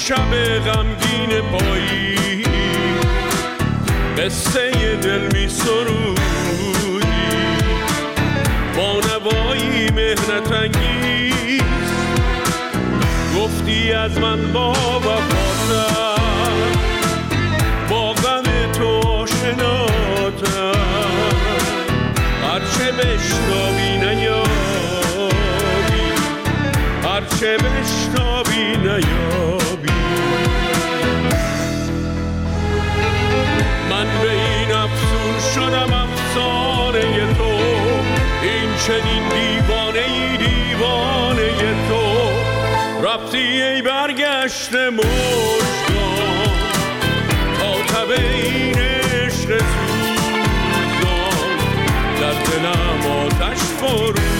شب غمگین پایی قصه دل می سرودی با نوایی مهنت انگیز گفتی از من با وفاتر با غم تو آشناتر هرچه بشنوی نیابی هرچه بشنوی نیابی من به این افسون شدم افسانه تو این چنین دیوانه تو رفتی ای برگشته مژگان تا تب این عشق سوزان در دلم آتش فرو